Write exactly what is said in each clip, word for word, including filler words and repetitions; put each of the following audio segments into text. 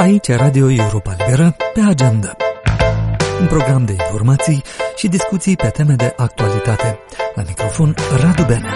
Aici Radio Europa Liberă, pe agenda. Un program de informații și discuții pe teme de actualitate. La microfon, Radu Benea.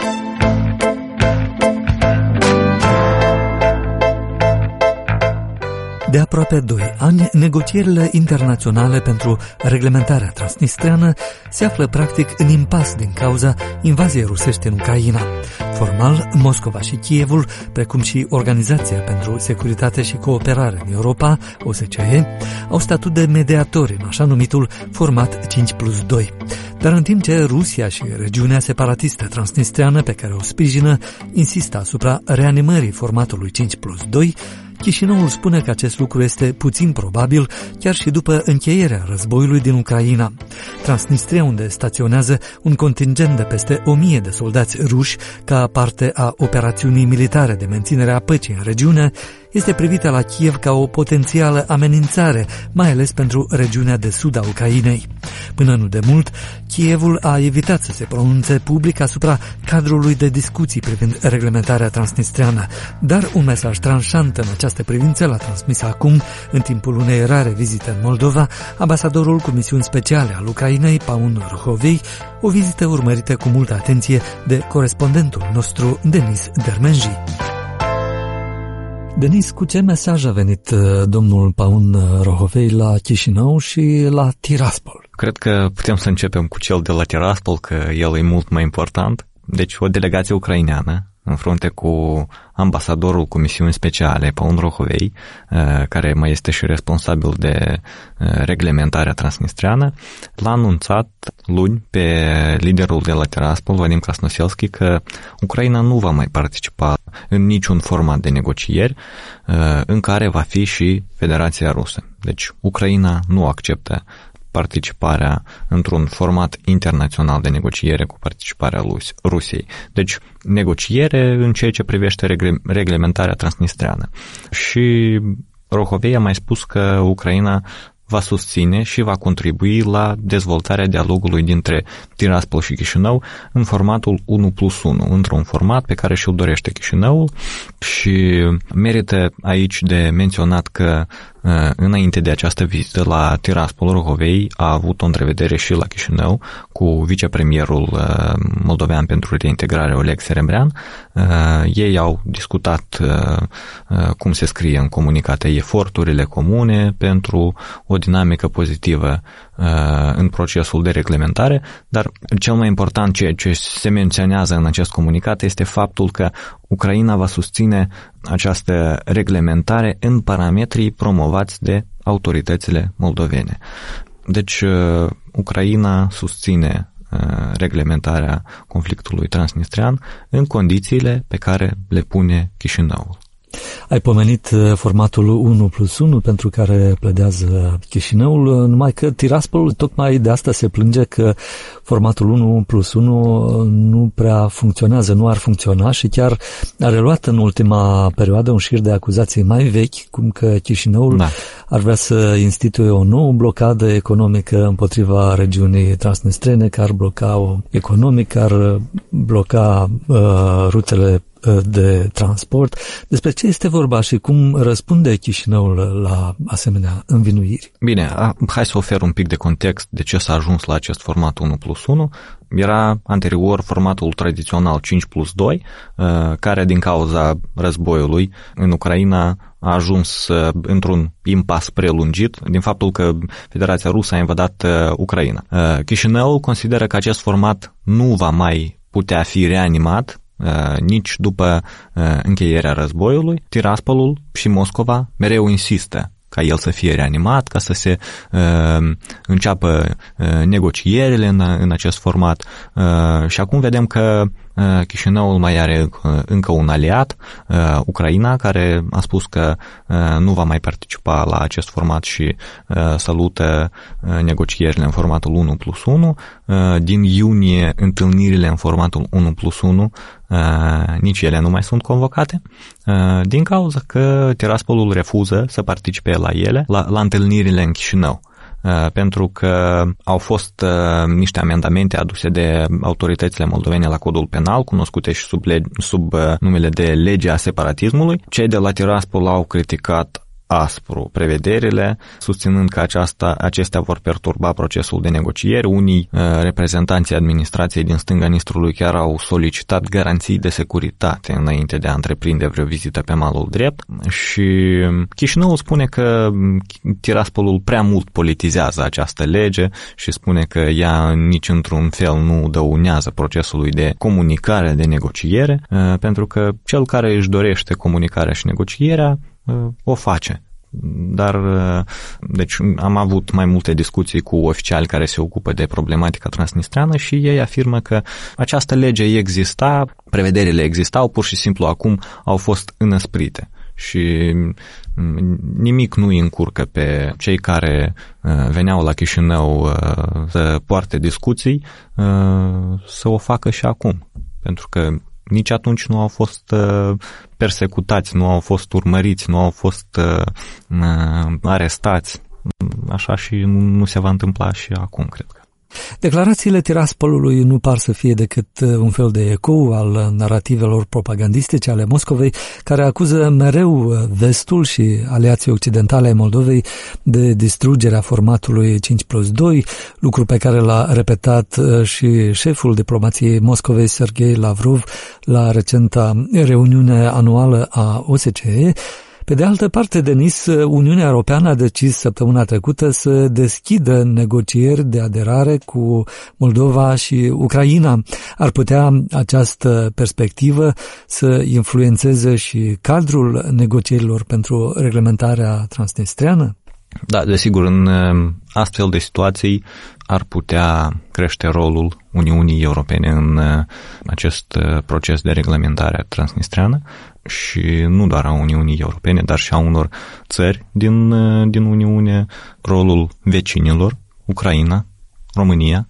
De aproape doi ani, negocierile internaționale pentru reglementarea transnistreană se află practic în impas din cauza invaziei rusești în Ucraina. Formal, Moscova și Kievul, precum și Organizația pentru Securitate și Cooperare în Europa, O S C E, au statut de mediatori în așa numitul format cinci plus doi. Dar în timp ce Rusia și regiunea separatistă transnistreană pe care o sprijină insistă asupra reanimării formatului cinci plus doi, Chișinăul spune că acest lucru este puțin probabil chiar și după încheierea războiului din Ucraina. Transnistria, unde staționează un contingent de peste o mie de soldați ruși ca parte a operațiunii militare de menținere a păcii în regiune, este privită la Kiev ca o potențială amenințare, mai ales pentru regiunea de sud a Ucrainei. Până nu de mult, Kievul a evitat să se pronunțe public asupra cadrului de discuții privind reglementarea transnistreană, dar un mesaj tranșant în această privință l-a transmis acum, în timpul unei rare vizite în Moldova, ambasadorul cu misiuni speciale al Ucrainei, Paun Rohovei, o vizită urmărită cu multă atenție de corespondentul nostru, Denis Dermenji. Denis, cu ce mesaj a venit domnul Paun Rohovei la Chișinău și la Tiraspol? Cred că putem să începem cu cel de la Tiraspol, că el e mult mai important. Deci o delegație ucraineană în frunte cu ambasadorul cu misiuni speciale, Paun Rohovei, care mai este și responsabil de reglementarea transnistreană, l-a anunțat luni pe liderul de la Tiraspol, Vadim Krasnoselski, că Ucraina nu va mai participa în niciun format de negocieri în care va fi și Federația Rusă. Deci Ucraina nu acceptă participarea într-un format internațional de negociere cu participarea Rusiei. Deci, negociere în ceea ce privește regle- reglementarea transnistreană. Și Rohovei a mai spus că Ucraina va susține și va contribui la dezvoltarea dialogului dintre Tiraspol și Chișinău în formatul unu plus unu, într-un format pe care și-l dorește Chișinăul, și merită aici de menționat că înainte de această vizită la Tiraspol, Rohovei a avut o întrevedere și la Chișinău cu vicepremierul moldovean pentru reintegrare, Oleg Serebrean. Ei au discutat cum se scrie în comunicate eforturile comune pentru o dinamică pozitivă în procesul de reglementare, dar cel mai important ce, ce se menționează în acest comunicat este faptul că Ucraina va susține această reglementare în parametrii promovați de autoritățile moldovene. Deci Ucraina susține reglementarea conflictului transnistrean în condițiile pe care le pune Chișinăul. Ai pomenit formatul unu plus unu pentru care pledează Chișinăul, numai că Tiraspol tocmai de asta se plânge că formatul unu plus unu nu prea funcționează, nu ar funcționa, și chiar a reluat în ultima perioadă un șir de acuzații mai vechi, cum că Chișinăul da. ar vrea să instituie o nouă blocadă economică împotriva regiunii transnistrene, că ar bloca economic, că ar bloca uh, rutele de transport. Despre ce este vorba și cum răspunde Chișinăul la asemenea învinuiri? Bine, hai să ofer un pic de context de ce s-a ajuns la acest format unu plus unu. Era anterior formatul tradițional cinci plus doi, care din cauza războiului în Ucraina a ajuns într-un impas prelungit din faptul că Federația Rusă a invadat Ucraina. Chișinăul consideră că acest format nu va mai putea fi reanimat nici după încheierea războiului. Tiraspolul și Moscova mereu insistă ca el să fie reanimat, ca să se uh, înceapă uh, negocierile în, în acest format. Uh, și acum vedem că uh, Chișinăul mai are uh, încă un aliat, uh, Ucraina, care a spus că uh, nu va mai participa la acest format și uh, salută uh, negocierile în formatul unu plus unu. Uh, din iunie, întâlnirile în formatul unu plus unu Uh, nici ele nu mai sunt convocate, uh, din cauza că Tiraspolul refuză să participe la ele, la, la întâlnirile în Chișinău. Uh, pentru că au fost uh, niște amendamente aduse de autoritățile moldovene la codul penal, cunoscute și sub, le- sub uh, numele de legea separatismului. Cei de la Tiraspol au criticat aspru prevederile, susținând că aceasta, acestea vor perturba procesul de negocieri. Unii uh, reprezentanții administrației din stânga Nistrului chiar au solicitat garanții de securitate înainte de a întreprinde vreo vizită pe malul drept și Chișinăul spune că Tiraspolul prea mult politizează această lege și spune că ea nici într-un fel nu dăunează procesului de comunicare, de negociere, uh, pentru că cel care își dorește comunicarea și negocierea o face. Dar, deci, am avut mai multe discuții cu oficiali care se ocupă de problematica transnistreană și ei afirmă că această lege exista, prevederile existau, pur și simplu acum au fost înăsprite. Și nimic nu îi încurcă pe cei care veneau la Chișinău să poarte discuții să o facă și acum. Pentru că nici atunci nu au fost persecutați, nu au fost urmăriți, nu au fost arestați. Așa și nu se va întâmpla și acum, cred că. Declarațiile Tiraspolului nu par să fie decât un fel de ecou al narativelor propagandistice ale Moscovei, care acuză mereu vestul și aliații occidentale ai Moldovei de distrugerea formatului cinci plus doi, lucru pe care l-a repetat și șeful diplomației Moscovei, Sergei Lavrov, la recenta reuniune anuală a O S C E. Pe de altă parte, Denis, Uniunea Europeană a decis săptămâna trecută să deschidă negocieri de aderare cu Moldova și Ucraina. Ar putea această perspectivă să influențeze și cadrul negocierilor pentru reglementarea transnistreană? Da, desigur, în astfel de situații ar putea crește rolul Uniunii Europene în acest proces de reglementare transnistreană și nu doar a Uniunii Europene, dar și a unor țări din, din Uniune, rolul vecinilor, Ucraina, România.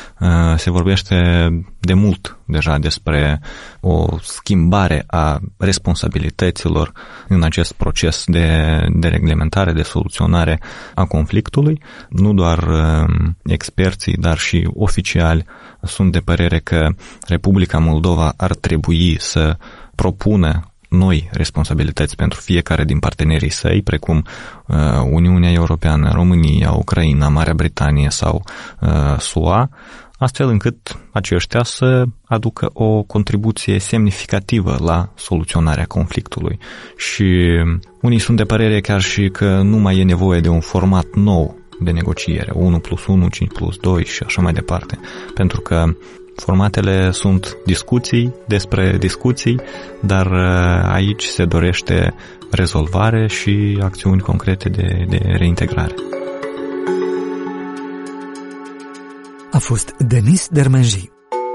Se vorbește de mult deja despre o schimbare a responsabilităților în acest proces de, de reglementare, de soluționare a conflictului. Nu doar experții, dar și oficiali sunt de părere că Republica Moldova ar trebui să propună noi responsabilități pentru fiecare din partenerii săi, precum uh, Uniunea Europeană, România, Ucraina, Marea Britanie sau uh, S U A, astfel încât aceștia să aducă o contribuție semnificativă la soluționarea conflictului. Și unii sunt de părere chiar și că nu mai e nevoie de un format nou de negociere, unu plus unu, cinci plus doi și așa mai departe, pentru că formatele sunt discuții despre discuții, dar aici se dorește rezolvare și acțiuni concrete de, de reintegrare. A fost Denis Dermenji.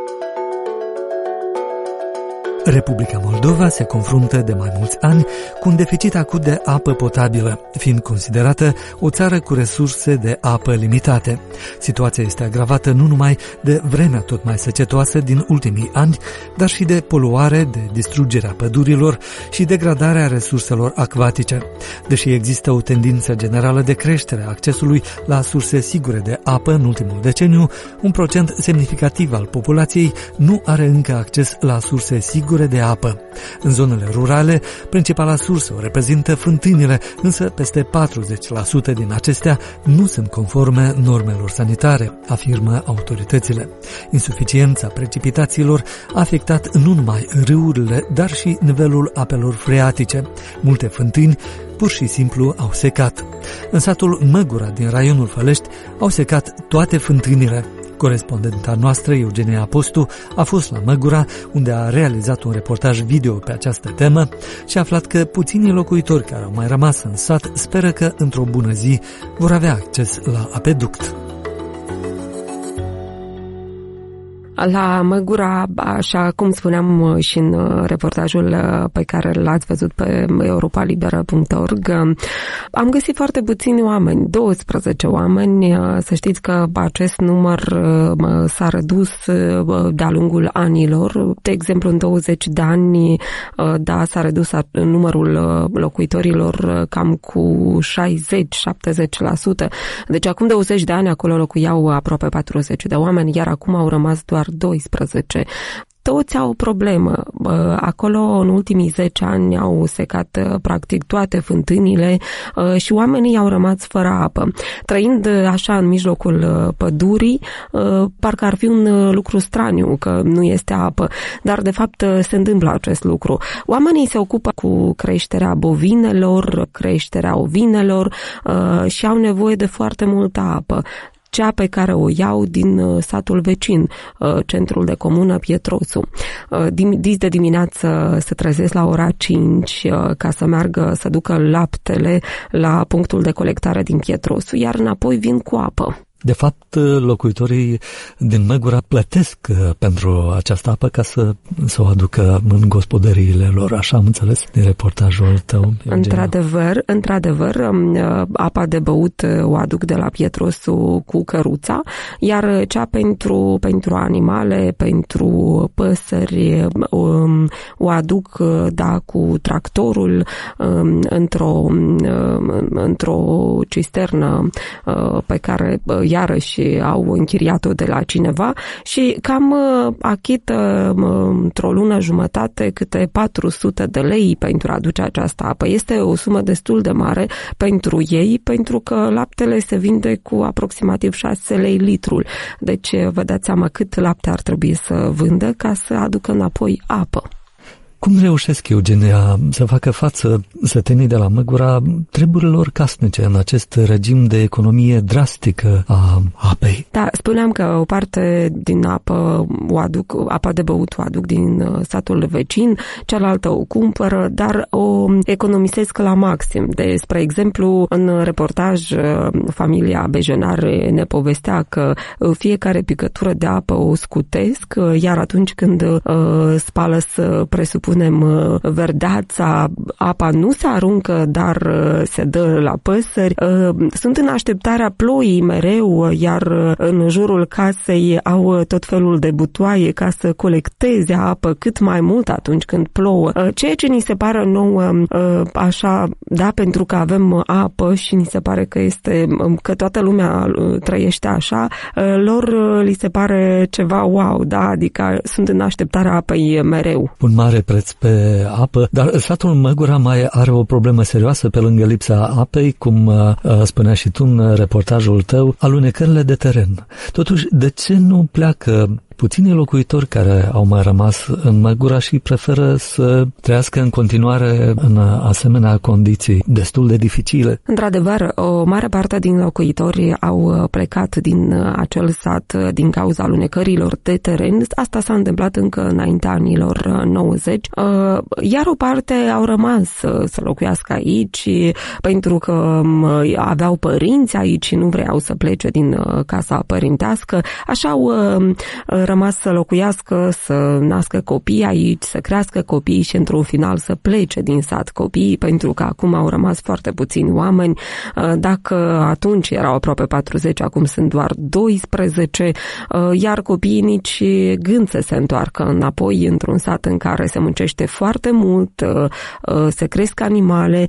Republica Moldova se confruntă de mai mulți ani cu un deficit acut de apă potabilă, fiind considerată o țară cu resurse de apă limitate. Situația este agravată nu numai de vremea tot mai secetoasă din ultimii ani, dar și de poluare, de distrugerea pădurilor și degradarea resurselor acvatice. Deși există o tendință generală de creștere a accesului la surse sigure de apă în ultimul deceniu, un procent semnificativ al populației nu are încă acces la surse sigure de apă. În zonele rurale, principala sursă o reprezintă fântânile, însă peste patruzeci la sută din acestea nu sunt conforme normelor sanitare, afirmă autoritățile. Insuficiența precipitațiilor a afectat nu numai râurile, dar și nivelul apelor freatice. Multe fântâni pur și simplu au secat. În satul Măgura din raionul Fălești au secat toate fântânile. Corespondenta noastră, Eugenia Apostu, a fost la Măgura, unde a realizat un reportaj video pe această temă și a aflat că puținii locuitori care au mai rămas în sat speră că într-o bună zi vor avea acces la apeduct. La Măgura, așa cum spuneam și în reportajul pe care l-ați văzut pe europa liberă punct org, am găsit foarte puțini oameni, doisprezece oameni. Să știți că acest număr s-a redus de-a lungul anilor. De exemplu, în douăzeci de ani, da, s-a redus numărul locuitorilor cam cu șaizeci șaptezeci la sută. Deci acum douăzeci de ani acolo locuiau aproape patruzeci de oameni, iar acum au rămas doar doisprezece. toți au o problemă. Acolo, în ultimii zece ani, au secat practic toate fântânile și oamenii au rămas fără apă. Trăind așa în mijlocul pădurii, parcă ar fi un lucru straniu că nu este apă, dar de fapt se întâmplă acest lucru. Oamenii se ocupă cu creșterea bovinelor, creșterea ovinelor și au nevoie de foarte multă apă. Cea pe care o iau din satul vecin, centrul de comună Pietrosu. Dis de dimineață se trezesc la ora cinci ca să meargă să ducă laptele la punctul de colectare din Pietrosu, iar înapoi vin cu apă. De fapt, locuitorii din Măgura plătesc pentru această apă ca să, să o aducă în gospodăriile lor, așa am înțeles din reportajul tău, Eugenia. Într-adevăr, într-adevăr, apa de băut o aduc de la Pietrosu cu căruța, iar cea pentru, pentru animale, pentru păsări, o aduc, da, cu tractorul într-o, într-o cisternă pe care iarăși au închiriat-o de la cineva și cam achită într-o lună jumătate câte patru sute de lei pentru a aduce această apă. Este o sumă destul de mare pentru ei, pentru că laptele se vinde cu aproximativ șase lei litrul. Deci vă dați seama cât lapte ar trebui să vândă ca să aducă înapoi apă. Cum reușesc, Eugenia, să facă față sătenii de la Măgura treburilor casnice în acest regim de economie drastică a apei? Da, spuneam că o parte din apă o aduc, apa de băut o aduc din satul vecin, cealaltă o cumpără, dar o economisesc la maxim. De, spre exemplu, în reportaj, familia Bejenare ne povestea că fiecare picătură de apă o scutesc, iar atunci când uh, spală să presupun punem verdeața, apa nu se aruncă, dar se dă la păsări. Sunt în așteptarea ploii mereu, iar în jurul casei au tot felul de butoaie ca să colecteze apă cât mai mult atunci când plouă. Ceea ce ni se pare nouă așa, da, pentru că avem apă și ni se pare că este, că toată lumea trăiește așa, lor li se pare ceva wow, da, adică sunt în așteptarea apei mereu. Un mare preț pe apă, dar satul Măgura mai are o problemă serioasă pe lângă lipsa apei, cum uh, spunea și tu în reportajul tău, alunecările de teren. Totuși, de ce nu pleacă puținii locuitori care au mai rămas în Măgura și preferă să trăiască în continuare în asemenea condiții destul de dificile? Într-adevăr, o mare parte din locuitori au plecat din acel sat din cauza alunecărilor de teren. Asta s-a întâmplat încă înaintea anilor nouăzeci, iar o parte au rămas să locuiască aici pentru că aveau părinți aici și nu vreau să plece din casa părintească. Așa au rămas să locuiască, să nască copii aici, să crească copii și într-un final să plece din sat copiii, pentru că acum au rămas foarte puțini oameni. Dacă atunci erau aproape patruzeci, acum sunt doar doisprezece, iar copiii nici gând să se întoarcă înapoi într-un sat în care se muncește foarte mult, se cresc animale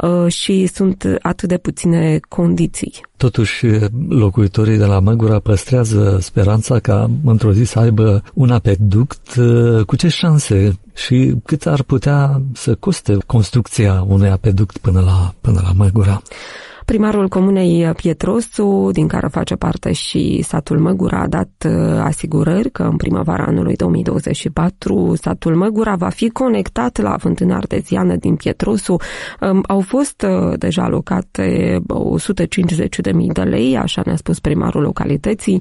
și sunt atât de puține condiții. Totuși, locuitorii de la Măgura păstrează speranța ca într-o zi să aibă un apeduct. Cu ce șanse și cât ar putea să coste construcția unui apeduct până la, până la Măgura? Primarul comunei Pietrosu, din care face parte și satul Măgura, a dat asigurări că în primăvara anului două mii douăzeci și patru satul Măgura va fi conectat la fântâna arteziană din Pietrosu. Au fost deja alocate o sută cincizeci de mii de lei, așa ne-a spus primarul localității.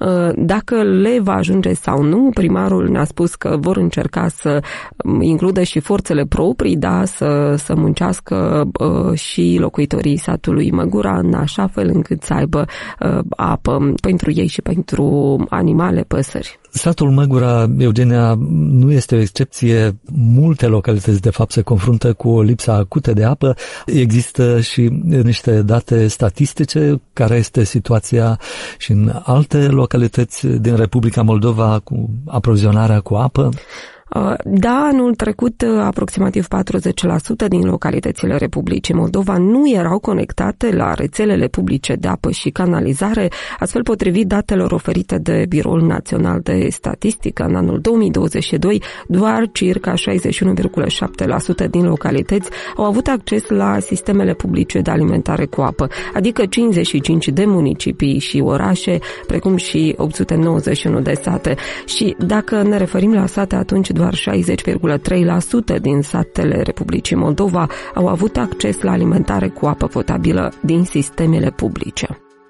Dacă le va ajunge sau nu, primarul ne-a spus că vor încerca să includă și forțele proprii, da, să, să muncească și locuitorii satului Măgura în așa fel încât să aibă uh, apă pentru ei și pentru animale, păsări. Satul Măgura, Eugenia, nu este o excepție. Multe localități, de fapt, se confruntă cu o lipsă acută de apă. Există și niște date statistice, care este situația și în alte localități din Republica Moldova cu aprovizionarea cu apă? Da, anul trecut aproximativ patruzeci la sută din localitățile Republicii Moldova nu erau conectate la rețelele publice de apă și canalizare, astfel potrivit datelor oferite de Biroul Național de Statistică. În anul două mii douăzeci și doi, doar circa șaizeci și unu virgulă șapte la sută din localități au avut acces la sistemele publice de alimentare cu apă, adică cincizeci și cinci de municipii și orașe, precum și opt sute nouăzeci și unu de sate. Și dacă ne referim la sate, atunci doar șaizeci virgulă trei la sută din satele Republicii Moldova au avut acces la alimentare cu apă potabilă din sistemele publice.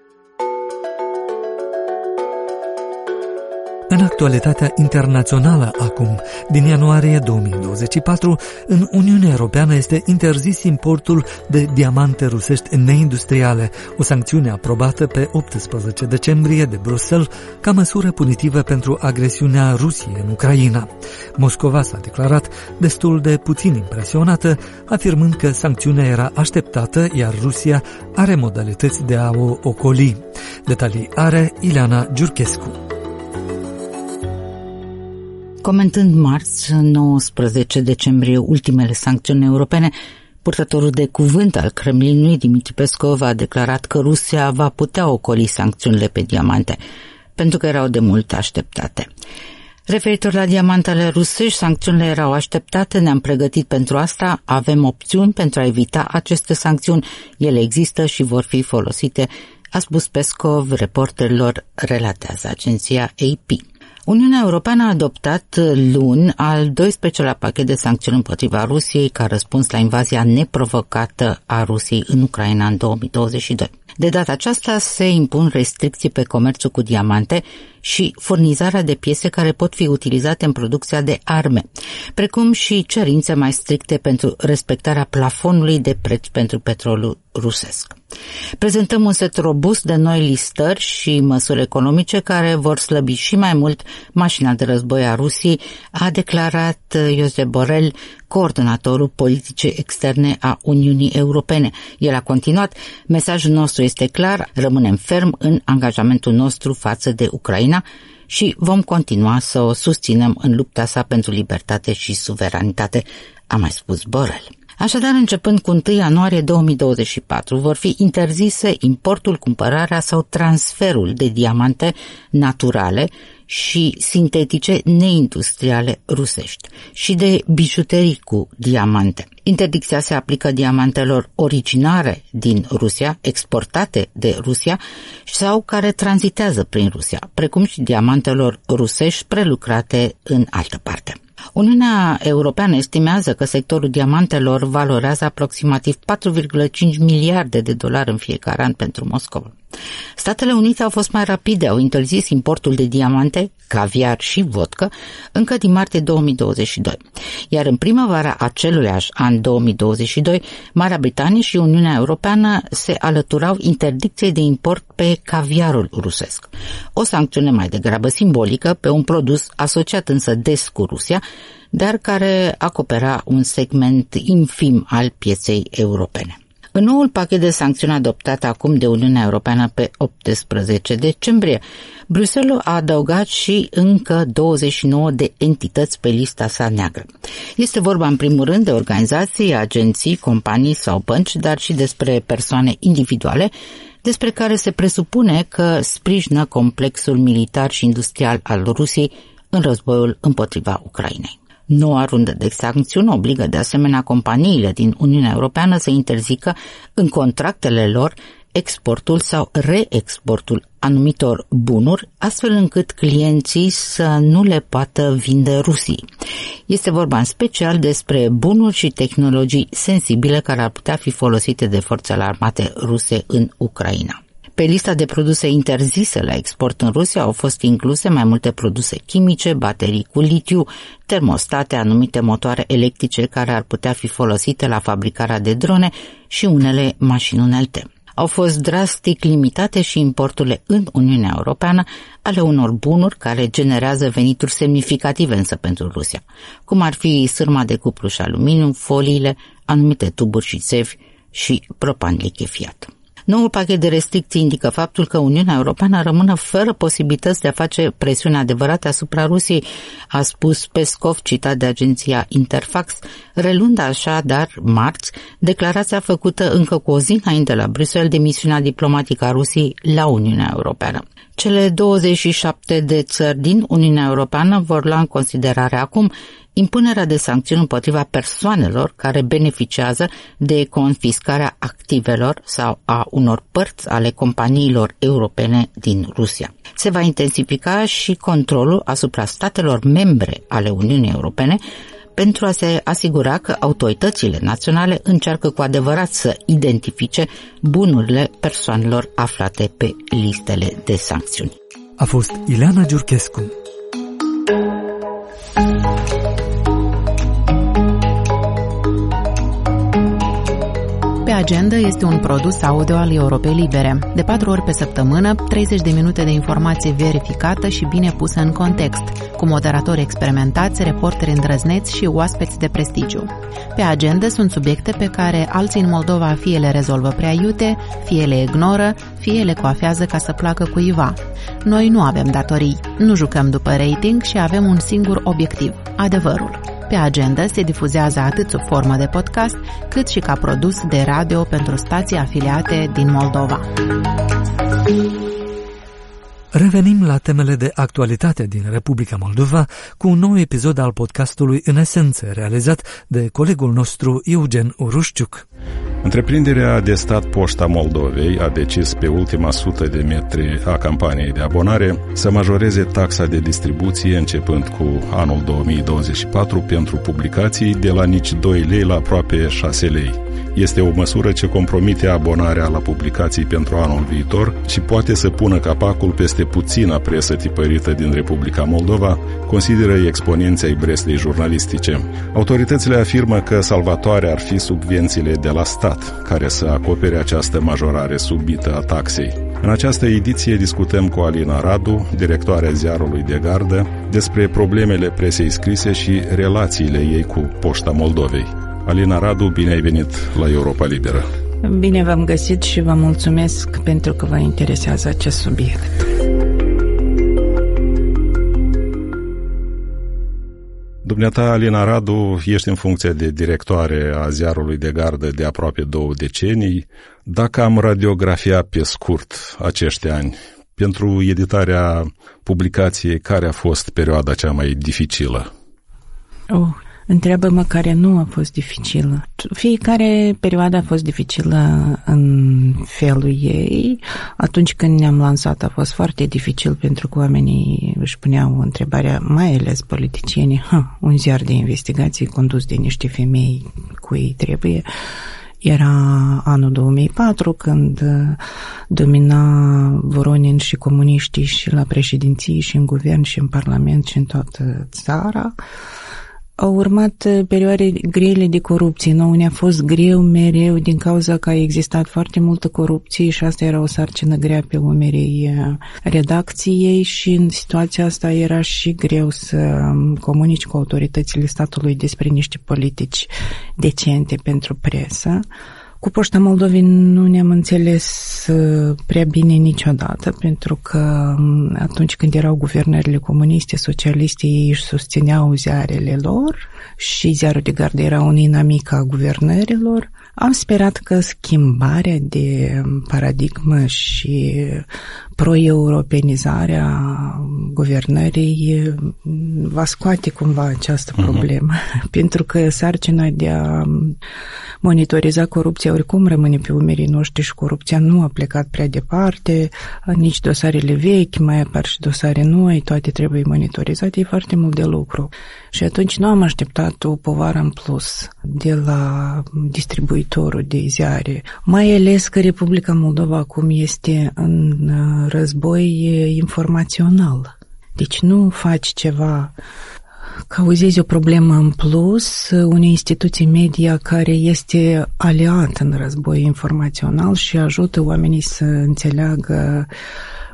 În actualitatea internațională acum, din ianuarie două mii douăzeci și patru, în Uniunea Europeană este interzis importul de diamante rusești neindustriale, o sancțiune aprobată pe optsprezece decembrie de Bruxelles ca măsură punitivă pentru agresiunea Rusiei în Ucraina. Moscova s-a declarat destul de puțin impresionată, afirmând că sancțiunea era așteptată, iar Rusia are modalități de a o ocoli. Detalii are Ileana Giurchescu. Comentând marți, nouăsprezece decembrie, ultimele sancțiuni europene, purtătorul de cuvânt al Kremlinului, Dmitri Peskov, a declarat că Rusia va putea ocoli sancțiunile pe diamante, pentru că erau de mult așteptate. Referitor la diamantele rusești, sancțiunile erau așteptate, ne-am pregătit pentru asta, avem opțiuni pentru a evita aceste sancțiuni, ele există și vor fi folosite, a spus Peskov reporterilor, relatează agenția A P. Uniunea Europeană a adoptat luni al doisprezecelea pachet de sancțiuni împotriva Rusiei ca răspuns la invazia neprovocată a Rusiei în Ucraina în două mii douăzeci și doi. De data aceasta se impun restricții pe comerțul cu diamante și furnizarea de piese care pot fi utilizate în producția de arme, precum și cerințe mai stricte pentru respectarea plafonului de preț pentru petrolul rusesc. Prezentăm un set robust de noi listări și măsuri economice care vor slăbi și mai mult mașina de război a Rusiei, a declarat Josep Borrell, coordonatorul politicii externe a Uniunii Europene. El a continuat, mesajul nostru este clar, rămânem ferm în angajamentul nostru față de Ucraina și vom continua să o susținem în lupta sa pentru libertate și suveranitate, a mai spus Borrell. Așadar, începând cu întâi ianuarie două mii douăzeci și patru, vor fi interzise importul, cumpărarea sau transferul de diamante naturale și sintetice neindustriale rusești și de bijuterii cu diamante. Interdicția se aplică diamantelor originare din Rusia, exportate de Rusia sau care tranzitează prin Rusia, precum și diamantelor rusești prelucrate în altă parte. Uniunea Europeană estimează că sectorul diamantelor valorează aproximativ patru virgulă cinci miliarde de dolari în fiecare an pentru Moscova. Statele Unite au fost mai rapide, au interzis importul de diamante, caviar și vodcă încă din martie două mii douăzeci și doi. Iar în primăvara aceluiași an două mii douăzeci și doi, Marea Britanie și Uniunea Europeană se alăturau interdicției de import pe caviarul rusesc. O sancțiune mai degrabă simbolică pe un produs asociat însă des cu Rusia, dar care acopera un segment infim al pieței europene. În noul pachet de sancțiuni adoptat acum de Uniunea Europeană pe optsprezece decembrie, Bruxelles a adăugat și încă douăzeci și nouă de entități pe lista sa neagră. Este vorba în primul rând de organizații, agenții, companii sau bănci, dar și despre persoane individuale, despre care se presupune că sprijină complexul militar și industrial al Rusiei în războiul împotriva Ucrainei. Noua rundă de sancțiuni obligă de asemenea companiile din Uniunea Europeană să interzică în contractele lor exportul sau reexportul anumitor bunuri, astfel încât clienții să nu le poată vinde Rusiei. Este vorba în special despre bunuri și tehnologii sensibile care ar putea fi folosite de forțele armate ruse în Ucraina. Pe lista de produse interzise la export în Rusia au fost incluse mai multe produse chimice, baterii cu litiu, termostate, anumite motoare electrice care ar putea fi folosite la fabricarea de drone și unele mașini unelte. Au fost drastic limitate și importurile în Uniunea Europeană ale unor bunuri care generează venituri semnificative însă pentru Rusia, cum ar fi sârma de cupru și aluminiu, foliile, anumite tuburi și țevi și propan lichefiat. Noul pachet de restricții indică faptul că Uniunea Europeană rămâne fără posibilități de a face presiune adevărată asupra Rusiei, a spus Peskov, citat de agenția Interfax, relând așadar marți declarația făcută încă cu o zi înainte la Bruxelles de misiunea diplomatică a Rusiei la Uniunea Europeană. Cele douăzeci și șapte de țări din Uniunea Europeană vor lua în considerare acum impunerea de sancțiuni împotriva persoanelor care beneficiază de confiscarea activelor sau a unor părți ale companiilor europene din Rusia. Se va intensifica și controlul asupra statelor membre ale Uniunii Europene pentru a se asigura că autoritățile naționale încearcă cu adevărat să identifice bunurile persoanelor aflate pe listele de sancțiuni. A fost Ileana Giurchescu. Pe agenda este un produs audio al Europei Libere. De patru ori pe săptămână, treizeci de minute de informație verificată și bine pusă în context, cu moderatori experimentați, reporteri îndrăzneți și oaspeți de prestigiu. Pe agenda sunt subiecte pe care alții în Moldova fie le rezolvă prea iute, fie le ignoră, fie le coafează ca să placă cuiva. Noi nu avem datorii, nu jucăm după rating și avem un singur obiectiv, adevărul. Pe agenda se difuzează atât sub formă de podcast, cât și ca produs de radio pentru stații afiliate din Moldova. Revenim la temele de actualitate din Republica Moldova cu un nou episod al podcastului În Esență, realizat de colegul nostru Eugen Urușciuc. Întreprinderea de stat Poșta Moldovei a decis pe ultima sută de metri a campaniei de abonare să majoreze taxa de distribuție începând cu anul două mii douăzeci și patru pentru publicații de la nici doi lei la aproape șase lei. Este o măsură ce compromite abonarea la publicații pentru anul viitor și poate să pună capacul peste puțină presă tipărită din Republica Moldova, consideră exponenții ai Breslei jurnalistice. Autoritățile afirmă că salvatoare ar fi subvențiile de la stat, care să acopere această majorare subită a taxei. În această ediție discutăm cu Alina Radu, directoarea ziarului de gardă, despre problemele presei scrise și relațiile ei cu Poșta Moldovei. Alina Radu, bine ai venit la Europa Liberă. Bine v-am găsit și vă mulțumesc pentru că vă interesează acest subiect. Dumneata, Alina Radu, ești în funcție de directoare a ziarului de gardă de aproape două decenii. Dacă am radiografia pe scurt acești ani, pentru editarea publicației, care a fost perioada cea mai dificilă? Oh. Întreabă-mă care nu a fost dificilă. Fiecare perioadă a fost dificilă în felul ei. Atunci când ne-am lansat a fost foarte dificil pentru că oamenii își puneau întrebarea, mai ales politicienii, ha, un ziar de investigații condus de niște femei cui trebuie. Era anul două mii patru când domina Voronin și comuniștii și la președinții și în guvern și în parlament și în toată țara. Au urmat perioade grele de corupție. Nouă ne-a fost greu mereu din cauza că a existat foarte multă corupție și asta era o sarcină grea pe umerii redacției și în situația asta era și greu să comunici cu autoritățile statului despre niște politici decente pentru presă. Cu Poșta Moldovei nu ne-am înțeles prea bine niciodată, pentru că atunci când erau guvernările comuniste, socialiste, ei își susțineau ziarele lor și ziarul de gardă era un inamic a guvernărilor. Am sperat că schimbarea de paradigmă și pro-europenizarea guvernării va scoate cumva această problemă, uh-huh. pentru că sarcina de a monitoriza corupția oricum rămâne pe umerii noștri și corupția nu a plecat prea departe, nici dosarele vechi, mai apar și dosare noi, toate trebuie monitorizate, e foarte mult de lucru. Și atunci nu am așteptat o povară în plus de la distribuitorul de ziare, mai ales că Republica Moldova acum este în război informațional. Deci nu faci ceva, cauzezi o problemă în plus unei instituții media care este aliat în război informațional și ajută oamenii să înțeleagă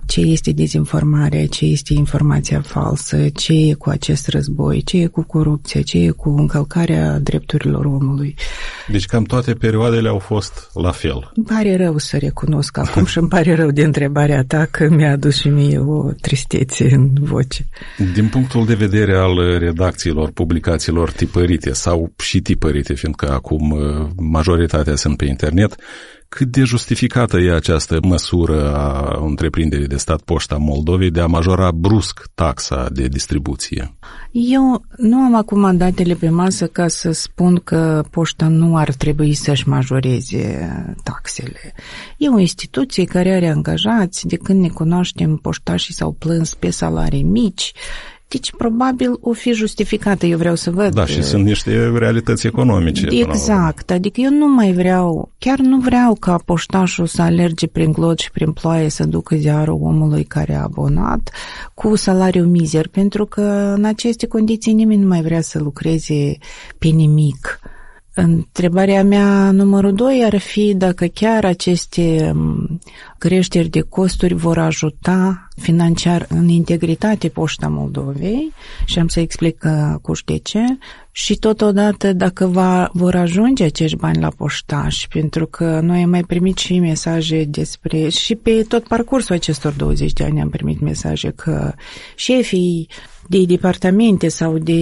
ce este dezinformare, ce este informația falsă, ce e cu acest război, ce e cu corupția, ce e cu încălcarea drepturilor omului. Deci cam toate perioadele au fost la fel. Îmi pare rău să recunosc acum și îmi pare rău de întrebarea ta că mi-a adus și mie o tristețe în voce. Din punctul de vedere al redacțiilor, publicațiilor tipărite sau și tipărite, fiindcă acum majoritatea sunt pe internet, cât de justificată e această măsură a întreprinderii de stat Poșta Moldovei de a majora brusc taxa de distribuție? Eu nu am acum datele pe masă ca să spun că Poșta nu ar trebui să-și majoreze taxele. E o instituție care are angajați, de când ne cunoaștem, poștașii s-au plâns pe salarii mici. Deci, probabil, o fi justificată, eu vreau să văd. Da, și sunt niște realități economice. Exact, adică eu nu mai vreau, chiar nu vreau ca poștașul să alerge prin glot și prin ploaie să ducă ziarul omului care a abonat cu salariu mizer, pentru că în aceste condiții nimeni nu mai vrea să lucreze pe nimic. Întrebarea mea numărul doi ar fi dacă chiar aceste creșteri de costuri vor ajuta financiar în integritate Poșta Moldovei și am să explic cu de ce și totodată dacă va, vor ajunge acești bani la poștași, pentru că noi am mai primit și mesaje despre, și pe tot parcursul acestor douăzeci de ani am primit mesaje că șefii de departamente sau de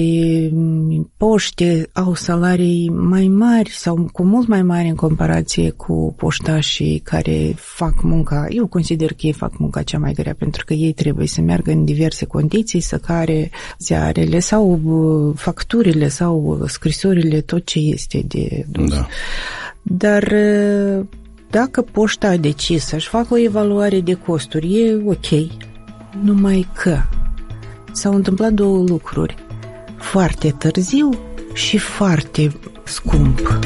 poște au salarii mai mari sau cu mult mai mari în comparație cu poștașii care fac munca. Eu consider că ei fac munca cea mai grea, pentru că ei trebuie să meargă în diverse condiții, să care ziarele sau facturile sau scrisorile, tot ce este de dus. Da. Dar dacă poșta a decis să-și facă o evaluare de costuri, e ok. Numai că s-au întâmplat două lucruri. Foarte târziu și foarte scump.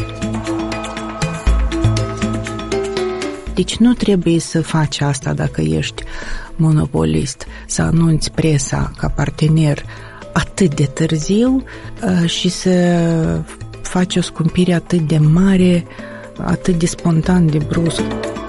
Deci nu trebuie să faci asta dacă ești monopolist, să anunți presa ca partener atât de târziu și să faci o scumpire atât de mare, atât de spontan, de brusc.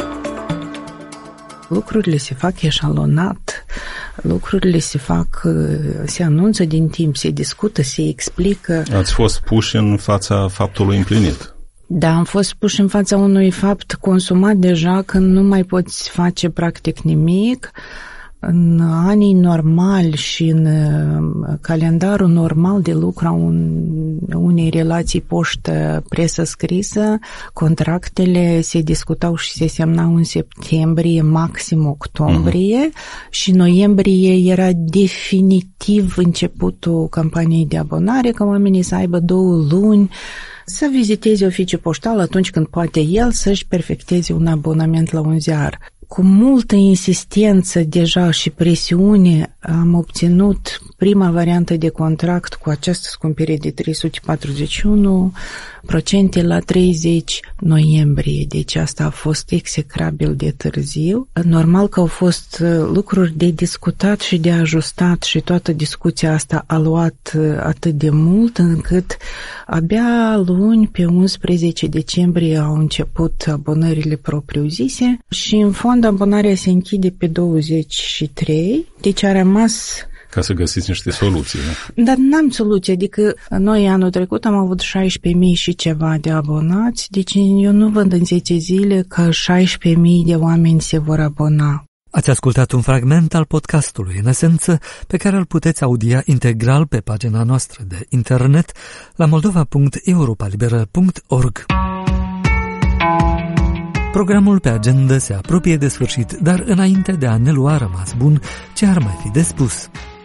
Lucrurile se fac eșalonat, lucrurile se fac, se anunță din timp, se discută, se explică. Ați fost puși în fața faptului împlinit. Da, am fost puși în fața unui fapt consumat deja, când nu mai poți face practic nimic. În anii normali și în calendarul normal de lucru a un, unei relații poștă-presă scrisă, contractele se discutau și se semnau în septembrie, maxim octombrie, uh-huh. și noiembrie era definitiv începutul campaniei de abonare, ca oamenii să aibă două luni să viziteze oficiul poștal atunci când poate el să-și perfecteze un abonament la un ziar. Cu multă insistență deja și presiune am obținut prima variantă de contract cu această scumpire de trei sute patruzeci și unu procente la treizeci noiembrie. Deci asta a fost execrabil de târziu. Normal că au fost lucruri de discutat și de ajustat și toată discuția asta a luat atât de mult încât abia luni pe unsprezece decembrie au început abonările propriu-zise și în fond abonarea se închide pe douăzeci și trei, deci a rămas... Ca să găsiți niște soluții, nu? Dar n-am soluție, adică noi anul trecut am avut șaisprezece mii și ceva de abonați, deci eu nu văd în zece zile că șaisprezece mii de oameni se vor abona. Ați ascultat un fragment al podcastului, în esență, pe care îl puteți audia integral pe pagina noastră de internet la moldova punct europalibera punct org. Programul pe agenda se apropie de sfârșit, dar înainte de a ne lua rămas bun, ce ar mai fi de spus?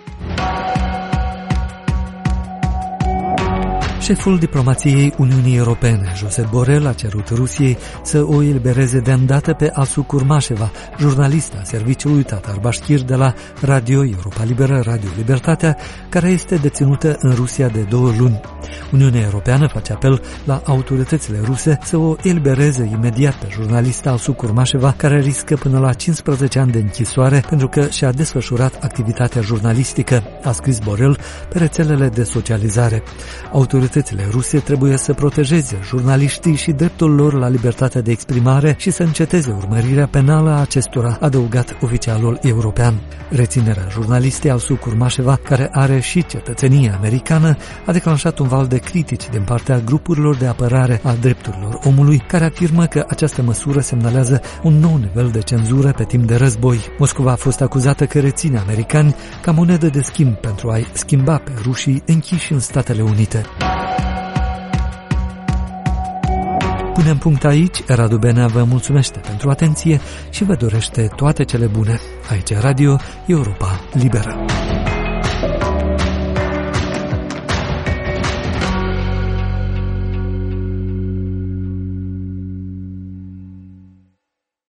Șeful diplomației Uniunii Europene, Josep Borrell, a cerut Rusiei să o elibereze de îndată pe Alsu Curmașeva, jurnalistă a serviciului Tatar Bașchir de la Radio Europa Liberă, Radio Libertatea, care este deținută în Rusia de două luni. Uniunea Europeană face apel la autoritățile ruse să o elibereze imediat pe jurnalista Alsu Curmașeva, care riscă până la cincisprezece ani de închisoare pentru că și-a desfășurat activitatea jurnalistică, a scris Borrell pe rețelele de socializare. Autoritățile autoritățile ruse trebuie să protejeze jurnaliștii și dreptul lor la libertatea de exprimare și să înceteze urmărirea penală a acestora, adăugat oficialul european. Reținerea jurnalistei Alsu Curmașeva, care are și cetățenie americană, a declanșat un val de critici din partea grupurilor de apărare a drepturilor omului, care afirmă că această măsură semnalează un nou nivel de cenzură pe timp de război. Moscova a fost acuzată că reține americani ca monedă de schimb pentru a-i schimba pe rușii închiși în Statele Unite. Punem punct aici. Radu Benea vă mulțumește pentru atenție și vă dorește toate cele bune. Aici Radio Europa Liberă.